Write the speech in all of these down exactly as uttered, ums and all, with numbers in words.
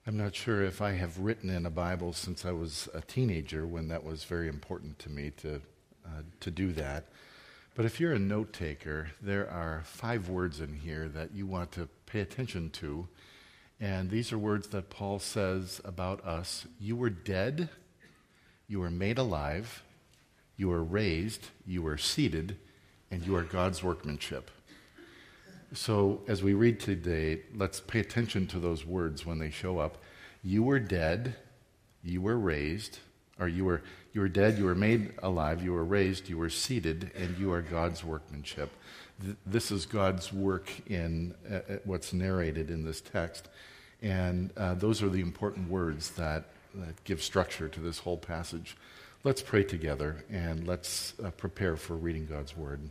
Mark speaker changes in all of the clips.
Speaker 1: I'm not sure if I have written in a Bible since I was a teenager, when that was very important to me to uh, to do that. But if you're a note taker, there are five words in here that you want to pay attention to. And these are words that Paul says about us. You were dead, you were made alive, you were raised, you were seated, and you are God's workmanship. So as we read today, let's pay attention to those words when they show up. You were dead, you were raised, or you were you were dead, you were made alive, you were raised, you were seated, and you are God's workmanship. Th- this is God's work in uh, what's narrated in this text. And uh, those are the important words that, that give structure to this whole passage. Let's pray together, and let's uh, prepare for reading God's word.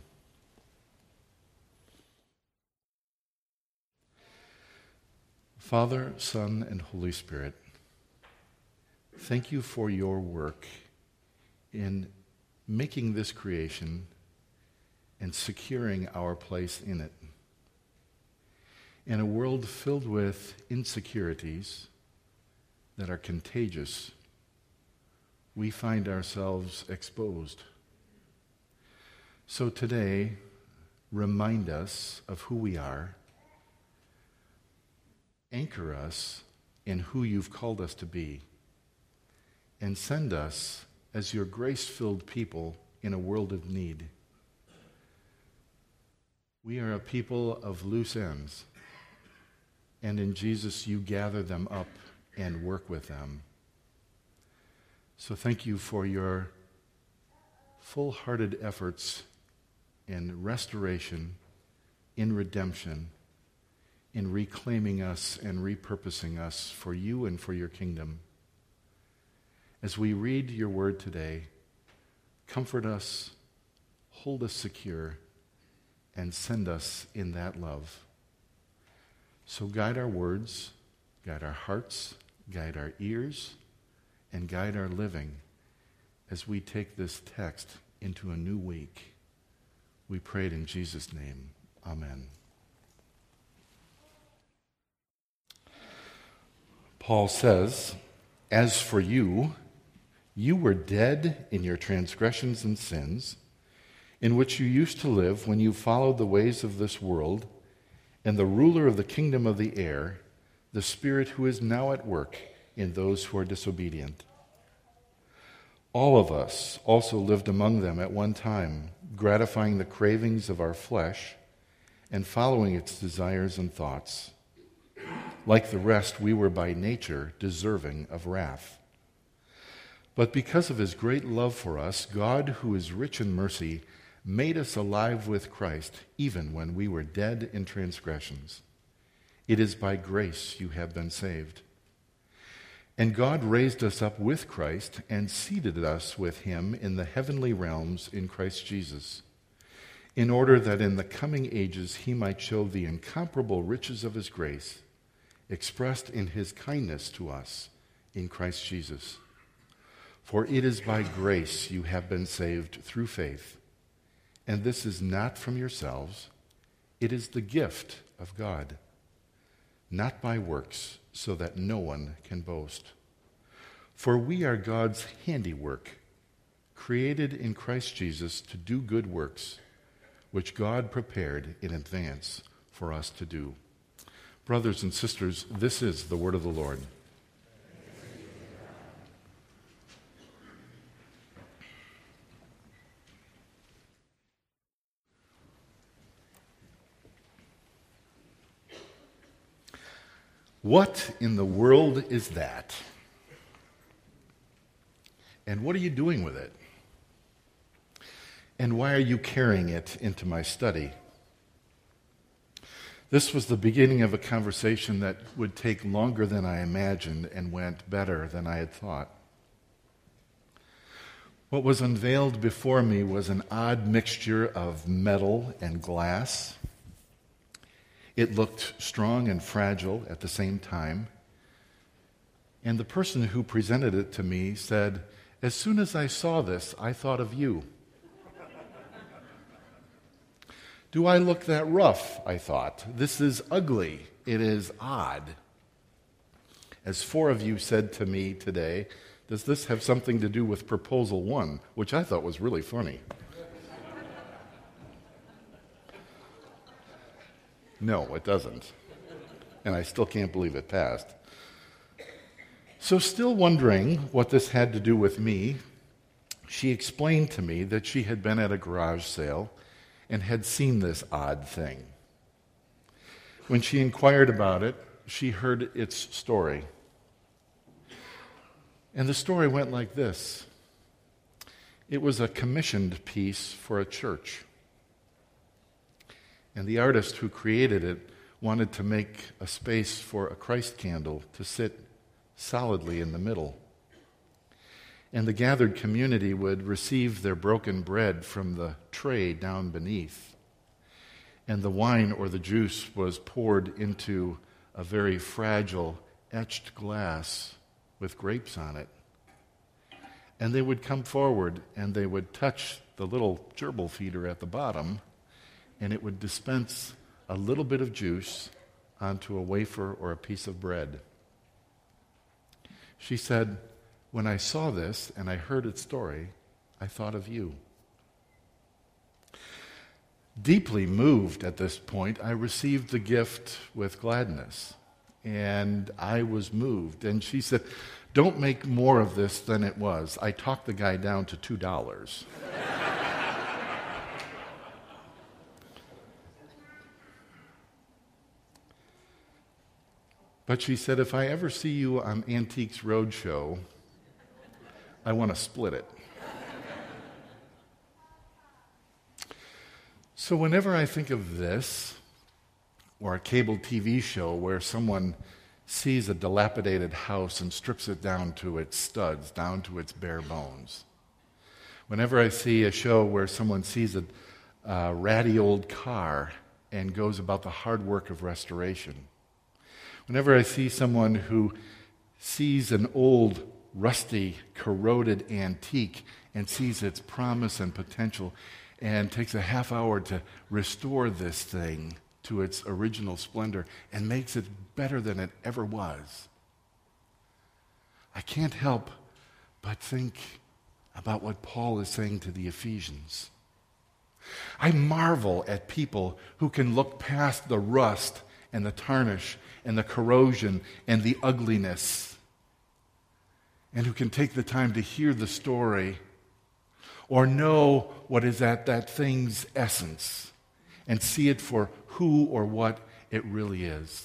Speaker 1: Father, Son, and Holy Spirit, thank you for your work in making this creation and securing our place in it. In a world filled with insecurities that are contagious, we find ourselves exposed. So today, remind us of who we are. Anchor us in who you've called us to be, and send us as your grace-filled people in a world of need. We are a people of loose ends, and in Jesus you gather them up and work with them. So thank you for your full-hearted efforts in restoration, in redemption, in reclaiming us and repurposing us for you and for your kingdom. As we read your word today, comfort us, hold us secure, and send us in that love. So guide our words, guide our hearts, guide our ears, and guide our living as we take this text into a new week. We pray it in Jesus' name. Amen. Paul says, "As for you, you were dead in your transgressions and sins, in which you used to live when you followed the ways of this world and the ruler of the kingdom of the air, the Spirit who is now at work in those who are disobedient. All of us also lived among them at one time, gratifying the cravings of our flesh and following its desires and thoughts. Like the rest, we were by nature deserving of wrath. But because of his great love for us, God, who is rich in mercy, made us alive with Christ, even when we were dead in transgressions. It is by grace you have been saved. And God raised us up with Christ and seated us with him in the heavenly realms in Christ Jesus, in order that in the coming ages he might show the incomparable riches of his grace, expressed in his kindness to us in Christ Jesus. For it is by grace you have been saved through faith, and this is not from yourselves, it is the gift of God, not by works, so that no one can boast. For we are God's handiwork, created in Christ Jesus to do good works, which God prepared in advance for us to do." Brothers and sisters, this is the word of the Lord. What in the world is that? And what are you doing with it? And why are you carrying it into my study? This was the beginning of a conversation that would take longer than I imagined and went better than I had thought. What was unveiled before me was an odd mixture of metal and glass. It looked strong and fragile at the same time. And the person who presented it to me said, "As soon as I saw this, I thought of you." Do I look that rough? I thought. This is ugly. It is odd. As four of you said to me today, does this have something to do with proposal one? Which I thought was really funny. No, it doesn't. And I still can't believe it passed. So still wondering what this had to do with me, she explained to me that she had been at a garage sale and had seen this odd thing. When she inquired about it, she heard its story. And the story went like this. It was a commissioned piece for a church. And the artist who created it wanted to make a space for a Christ candle to sit solidly in the middle. And the gathered community would receive their broken bread from the tray down beneath. And the wine or the juice was poured into a very fragile, etched glass with grapes on it. And they would come forward and they would touch the little gerbil feeder at the bottom, and it would dispense a little bit of juice onto a wafer or a piece of bread. She said, when I saw this and I heard its story, I thought of you. Deeply moved at this point, I received the gift with gladness. And I was moved. And she said, don't make more of this than it was. I talked the guy down to two dollars. But she said, if I ever see you on Antiques Roadshow, I want to split it. So whenever I think of this, or a cable T V show where someone sees a dilapidated house and strips it down to its studs, down to its bare bones. Whenever I see a show where someone sees a uh, ratty old car and goes about the hard work of restoration. Whenever I see someone who sees an old, rusty, corroded antique and sees its promise and potential and takes a half hour to restore this thing to its original splendor and makes it better than it ever was, I can't help but think about what Paul is saying to the Ephesians. I marvel at people who can look past the rust and the tarnish and the corrosion and the ugliness, and who can take the time to hear the story or know what is at that thing's essence and see it for who or what it really is.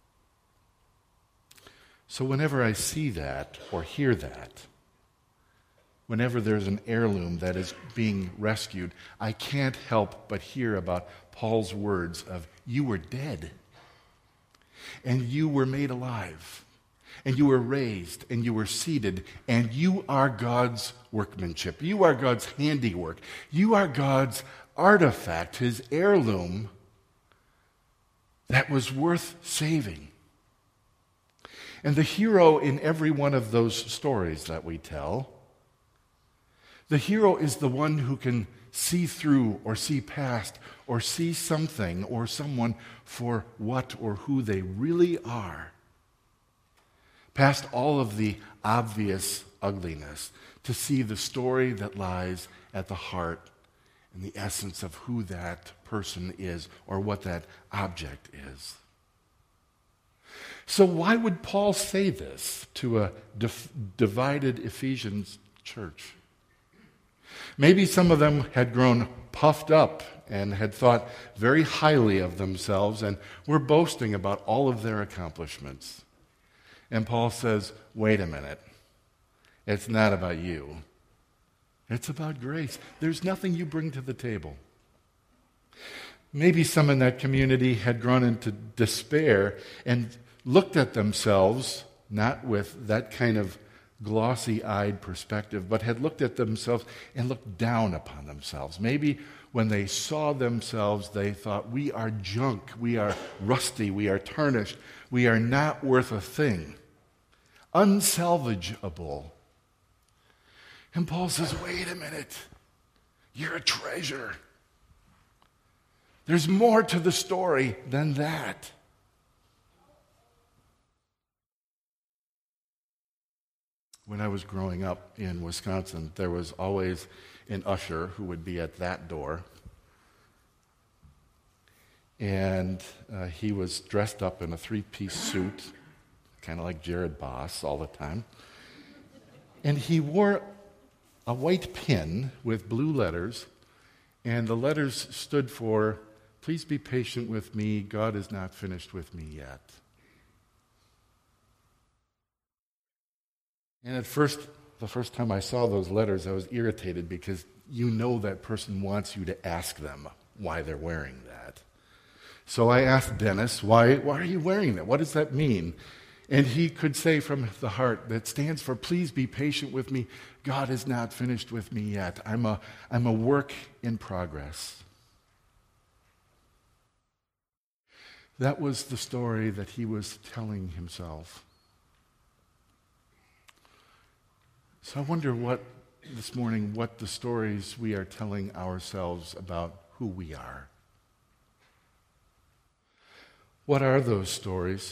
Speaker 1: So whenever I see that or hear that, whenever there's an heirloom that is being rescued, I can't help but hear about Paul's words of, you were dead, and you were made alive, and you were raised, and you were seated, and you are God's workmanship. You are God's handiwork. You are God's artifact, his heirloom that was worth saving. And the hero in every one of those stories that we tell, the hero is the one who can see through or see past or see something or someone for what or who they really are, past all of the obvious ugliness, to see the story that lies at the heart and the essence of who that person is or what that object is. So why would Paul say this to a dif- divided Ephesians church? Maybe some of them had grown puffed up and had thought very highly of themselves and were boasting about all of their accomplishments. And Paul says, wait a minute. It's not about you. It's about grace. There's nothing you bring to the table. Maybe some in that community had grown into despair and looked at themselves, not with that kind of glossy-eyed perspective, but had looked at themselves and looked down upon themselves. Maybe when they saw themselves, they thought, we are junk, we are rusty, we are tarnished, we are not worth a thing, unsalvageable. And Paul says, wait a minute, you're a treasure. There's more to the story than that. When I was growing up in Wisconsin, there was always an usher who would be at that door. And uh, he was dressed up in a three-piece suit, kind of like Jared Boss all the time. And he wore a white pin with blue letters, and the letters stood for, "Please be patient with me, God is not finished with me yet." And at first, the first time I saw those letters, I was irritated because you know that person wants you to ask them why they're wearing that. So I asked Dennis, why, why are you wearing that? What does that mean? And he could say from the heart, that stands for, "Please be patient with me. God is not finished with me yet. I'm a, I'm a work in progress." That was the story that he was telling himself. So I wonder what, this morning, what the stories we are telling ourselves about who we are. What are those stories?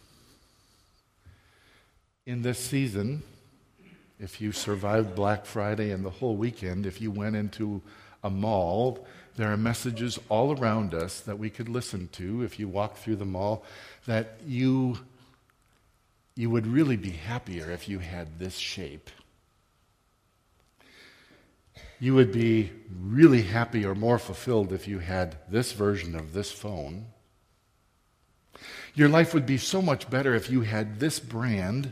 Speaker 1: In this season, if you survived Black Friday and the whole weekend, if you went into a mall, there are messages all around us that we could listen to if you walk through the mall, that you, you would really be happier if you had this shape. You would be really happy or more fulfilled if you had this version of this phone. Your life would be so much better if you had this brand.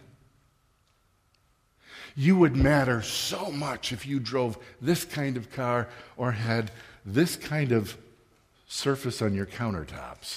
Speaker 1: You would matter so much if you drove this kind of car or had this kind of surface on your countertops.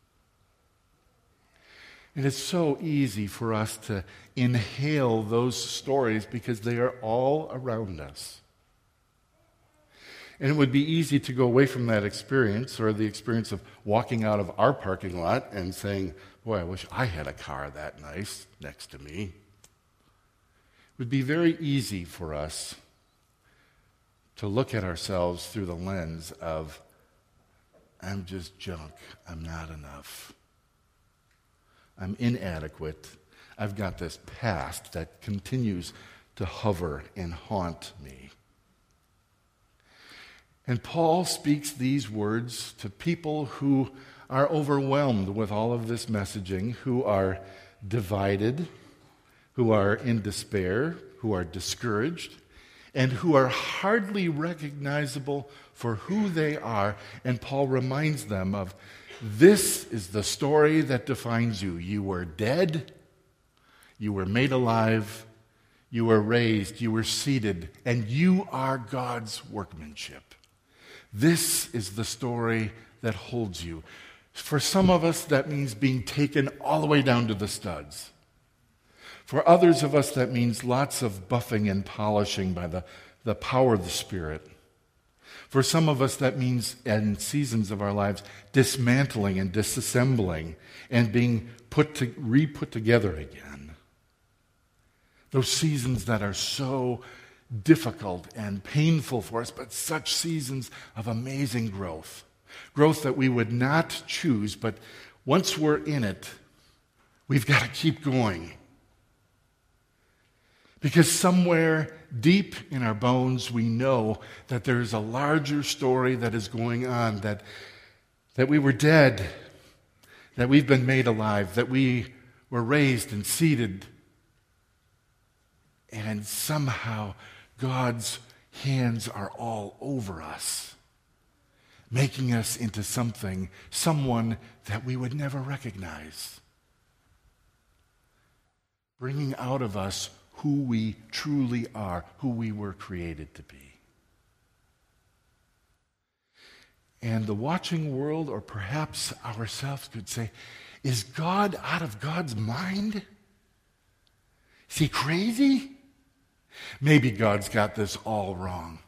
Speaker 1: And it's so easy for us to inhale those stories because they are all around us. And it would be easy to go away from that experience, or the experience of walking out of our parking lot and saying, "Boy, I wish I had a car that nice next to me." It would be very easy for us to look at ourselves through the lens of, "I'm just junk. I'm not enough. I'm inadequate. I've got this past that continues to hover and haunt me." And Paul speaks these words to people who are overwhelmed with all of this messaging, who are divided, who are in despair, who are discouraged, and who are hardly recognizable for who they are. And Paul reminds them of, this is the story that defines you. You were dead, you were made alive, you were raised, you were seated, and you are God's workmanship. This is the story that holds you. For some of us, that means being taken all the way down to the studs. For others of us, that means lots of buffing and polishing by the, the power of the Spirit. For some of us, that means, in seasons of our lives, dismantling and disassembling and being put to, re-put together again. Those seasons that are so difficult and painful for us, but such seasons of amazing growth. Growth that we would not choose, but once we're in it, we've got to keep going. Because somewhere deep in our bones, we know that there is a larger story that is going on, that, that we were dead, that we've been made alive, that we were raised and seated, and somehow God's hands are all over us, making us into something, someone that we would never recognize, bringing out of us who we truly are, who we were created to be. And the watching world, or perhaps ourselves, could say, is God out of God's mind? Is he crazy? Maybe God's got this all wrong.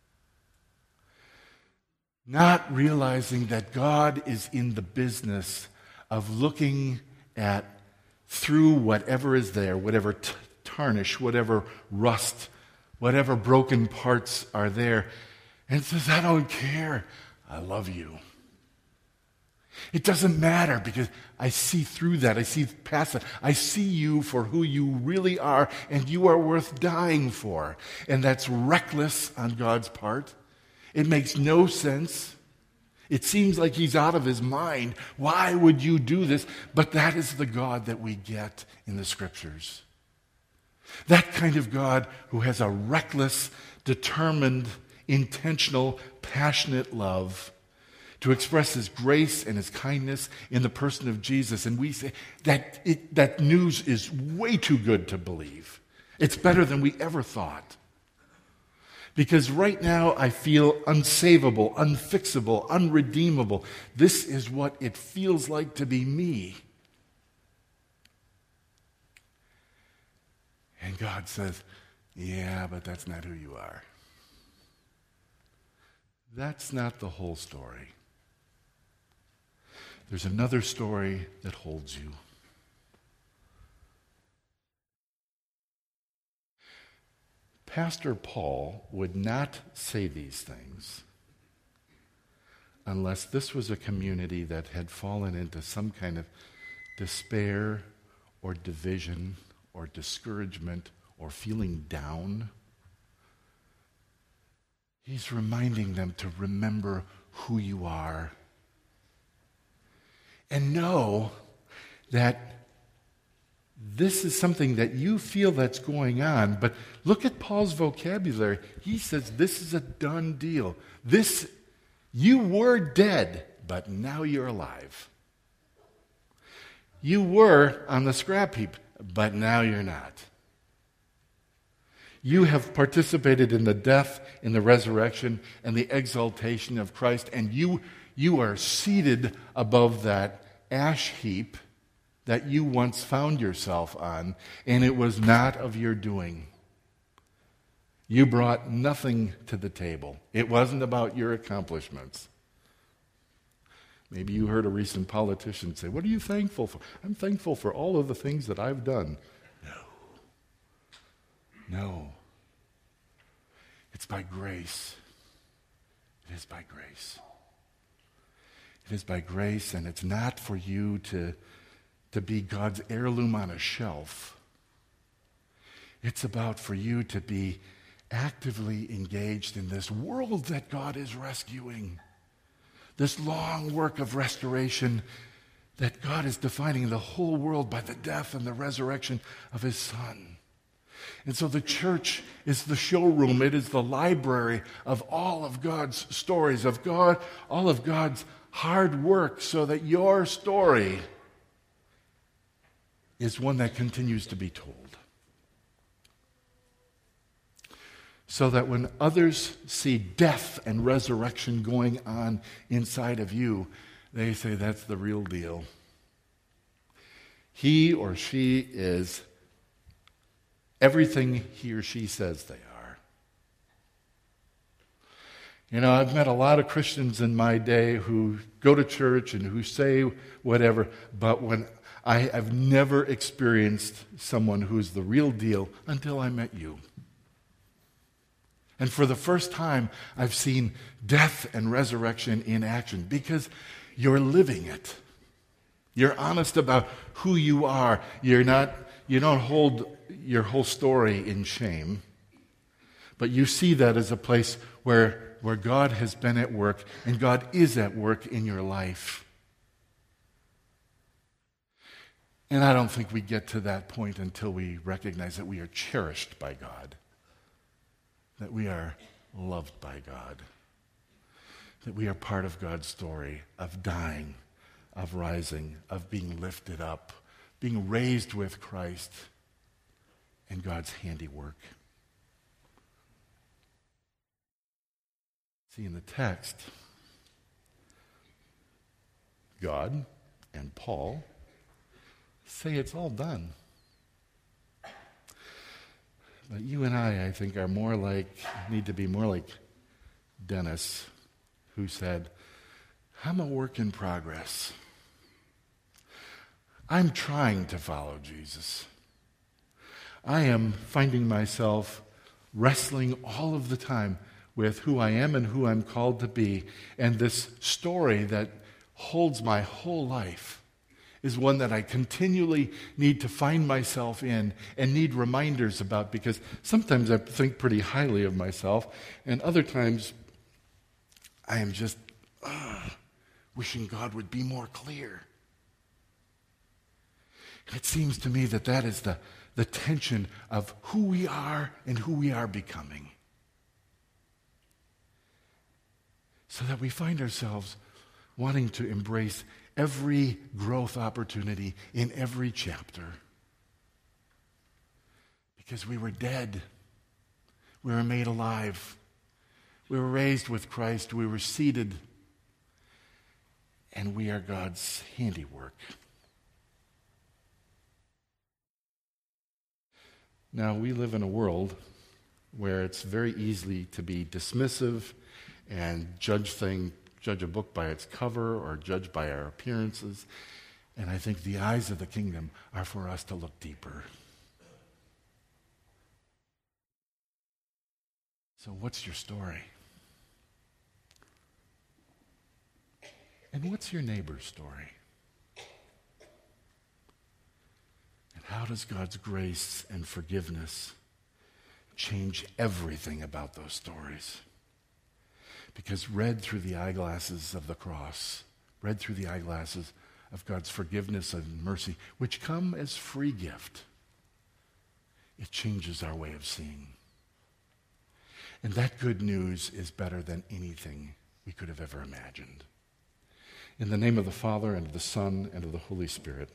Speaker 1: Not realizing that God is in the business of looking at through whatever is there, whatever t- tarnish, whatever rust, whatever broken parts are there, and says, "I don't care. I love you." It doesn't matter because I see through that. I see past that. I see you for who you really are, and you are worth dying for. And that's reckless on God's part. It makes no sense. It seems like he's out of his mind. Why would you do this? But that is the God that we get in the Scriptures. That kind of God who has a reckless, determined, intentional, passionate love to express his grace and his kindness in the person of Jesus. And we say that it, that news is way too good to believe. It's better than we ever thought. Because right now I feel unsavable, unfixable, unredeemable. This is what it feels like to be me. And God says, yeah, but that's not who you are. That's not the whole story. There's another story that holds you. Pastor Paul would not say these things unless this was a community that had fallen into some kind of despair or division or discouragement or feeling down. He's reminding them to remember who you are. And know that this is something that you feel that's going on. But look at Paul's vocabulary. He says this is a done deal. This, you were dead, but now you're alive. You were on the scrap heap, but now you're not. You have participated in the death, in the resurrection, and the exaltation of Christ, and you You are seated above that ash heap that you once found yourself on, and it was not of your doing. You brought nothing to the table. It wasn't about your accomplishments. Maybe you heard a recent politician say, "What are you thankful for?" "I'm thankful for all of the things that I've done." No. No. It's by grace. It is by grace. It is by grace, and it's not for you to, to be God's heirloom on a shelf. It's about for you to be actively engaged in this world that God is rescuing. This long work of restoration that God is defining the whole world by the death and the resurrection of his Son. And so the church is the showroom. It is the library of all of God's stories, of God, all of God's hard work, so that your story is one that continues to be told. So that when others see death and resurrection going on inside of you, they say, that's the real deal. He or she is everything he or she says they are. You know, I've met a lot of Christians in my day who go to church and who say whatever, but when I have never experienced someone who's the real deal until I met you. And for the first time, I've seen death and resurrection in action because you're living it. You're honest about who you are. You're not, you don't hold your whole story in shame, but you see that as a place where where God has been at work, and God is at work in your life. And I don't think we get to that point until we recognize that we are cherished by God, that we are loved by God, that we are part of God's story of dying, of rising, of being lifted up, being raised with Christ, and God's handiwork. See, in the text, God and Paul say it's all done. But you and I, I think, are more like, need to be more like Dennis, who said, I'm a work in progress. I'm trying to follow Jesus. I am finding myself wrestling all of the time with who I am and who I'm called to be. And this story that holds my whole life is one that I continually need to find myself in and need reminders about, because sometimes I think pretty highly of myself, and other times I am just uh, wishing God would be more clear. It seems to me that that is the, the tension of who we are and who we are becoming. So that we find ourselves wanting to embrace every growth opportunity in every chapter. Because we were dead. We were made alive. We were raised with Christ. We were seated. And we are God's handiwork. Now, we live in a world where it's very easy to be dismissive and judge thing, judge a book by its cover or judge by our appearances. And I think the eyes of the kingdom are for us to look deeper. So what's your story? And what's your neighbor's story? And how does God's grace and forgiveness change everything about those stories? Because read through the eyeglasses of the cross, read through the eyeglasses of God's forgiveness and mercy, which come as free gift, it changes our way of seeing. And that good news is better than anything we could have ever imagined. In the name of the Father, and of the Son, and of the Holy Spirit.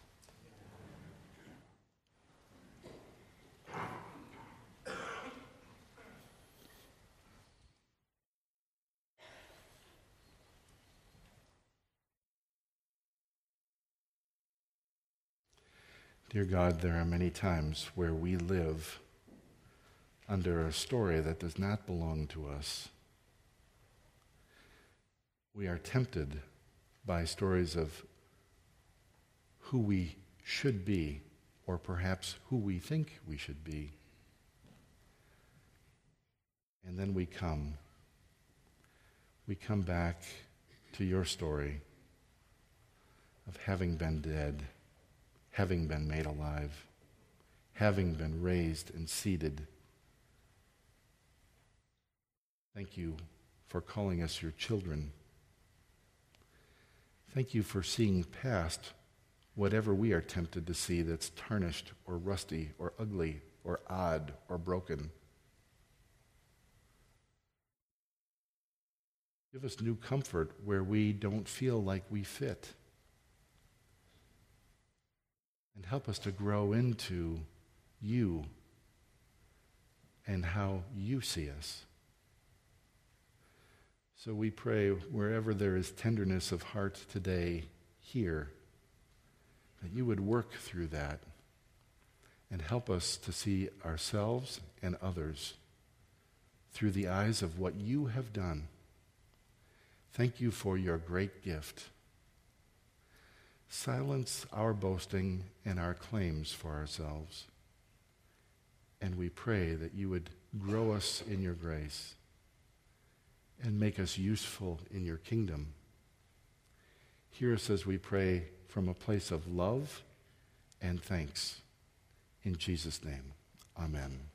Speaker 1: Dear God, there are many times where we live under a story that does not belong to us. We are tempted by stories of who we should be, or perhaps who we think we should be. And then we come. We come back to your story of having been dead, having been made alive, having been raised and seated. Thank you for calling us your children. Thank you for seeing past whatever we are tempted to see that's tarnished or rusty or ugly or odd or broken. Give us new comfort where we don't feel like we fit. And help us to grow into you and how you see us. So we pray, wherever there is tenderness of heart today, here, that you would work through that and help us to see ourselves and others through the eyes of what you have done. Thank you for your great gift. Silence our boasting and our claims for ourselves. And we pray that you would grow us in your grace and make us useful in your kingdom. Hear us as we pray from a place of love and thanks. In Jesus' name, amen.